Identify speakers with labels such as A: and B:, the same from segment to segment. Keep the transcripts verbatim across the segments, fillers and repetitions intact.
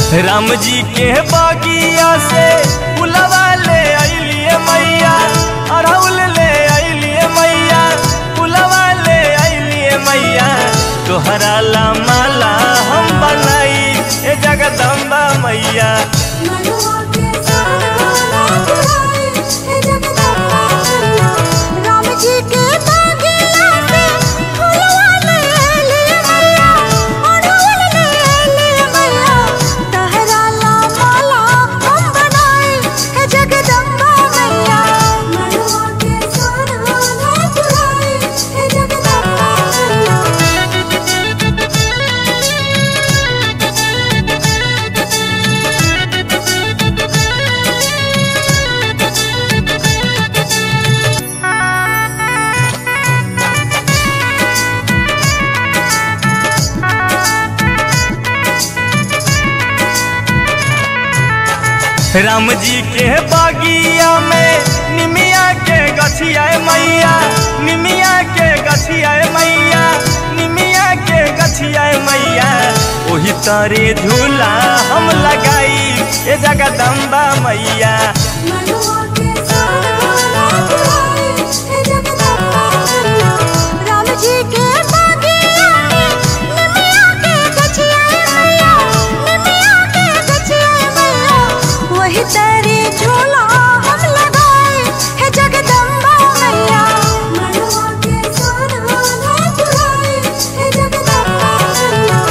A: राम जी के बगिया से फुलवा ले अइलिए मैया, अड़हुल ले अइलिए मैया, फुलवा ले अइलिए मैया। तोहरा ला माला हम बनाई ए जगदम्बा मैया।
B: राम जी के बगिया से फुलवा ले अइलिए मैया, अड़हुल ले अइलिए मैया। तोहरा ला माला हम बनाई ए जगदम्बा मैया। मनुआ के सोना ला चुराई ए जगदम्बा मैया।
A: राम जी के बगिया में निमिया के गछिया मैया, निमिया के गछिया मैया, निमिया के गछिया मैया। ओही तरे झूला हम लगाई ए जगदम्बा मैया।
B: मनुआ के सोना ला चुराई ए जगदम्बा मैया। राम जी के बगिया में निमिया के गछिया मैया, निमिया के गछिया मैया। वही तेरी झूला हम लगाए है जगदम्बा मैया। मनुआ के सोना ला चुराई है जगदम्बा मैया।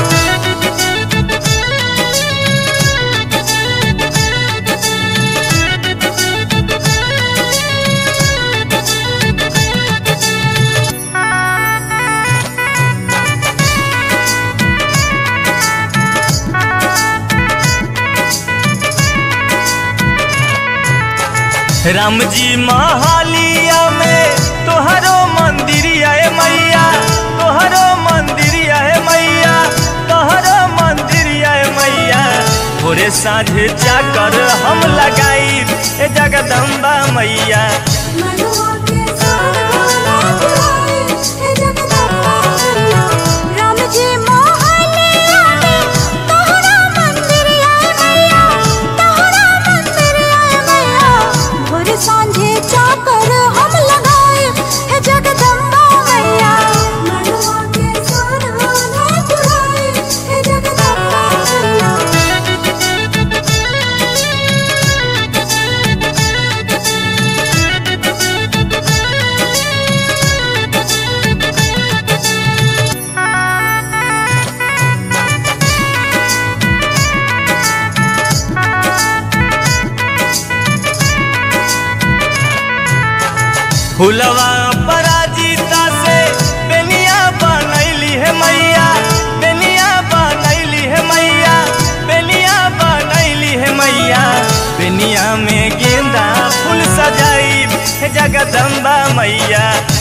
A: राम जी महालिया में तोहरो मंदिरिया है मैया, तोहरो मंदिरिया है मैया, तोहरो मंदिरिया है मैया। भोरे साँझे जाकर हम लगाई ए जगदम्बा मैया।
B: मनुआ के सोना ला चुराई ए जगदम्बा मैया। राम जी मोहलिया में तोहरा मंदिरिया मैया, तोहरा मंदिरिया मैया। भोर सांझे जाकर हम लगाए है जगदम्बा मैया। मनुआ के सोना ला चुराई है जगदम्बा मैया।
A: फुलवा पराजिता से बेनिया बनैली है मैया, बेनिया बनैली है मैया, बेनिया बनैली है मैया। बेनिया में गेंदा फूल सजाई है जगदम्बा मैया।